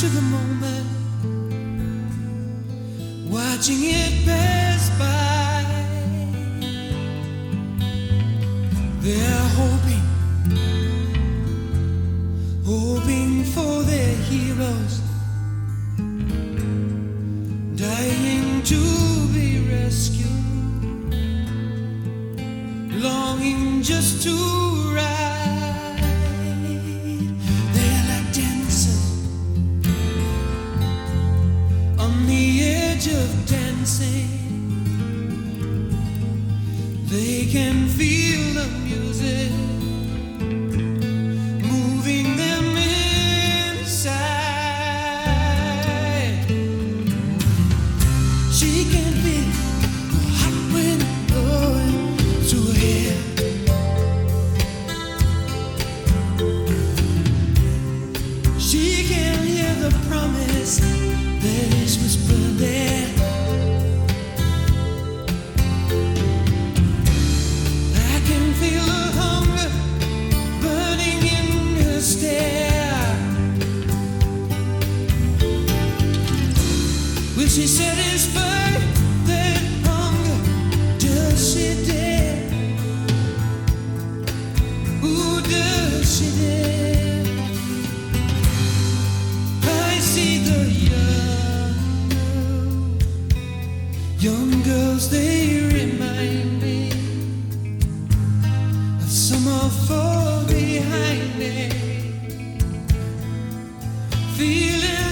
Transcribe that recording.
to the moment, watching it pass by. They're hoping for their heroes, dying to be rescued, longing just to ride. They're like dancers on the edge of dancing. They can feel the music moving them inside. She can feel the hot wind blowing through her hair. She can hear the promise that is whispered there. I can feel the hunger burning in her stare. Will she satisfy that hunger? Does she dare? Ooh, does she dare? I see the young girls, they remind me of summer fall behind me, feeling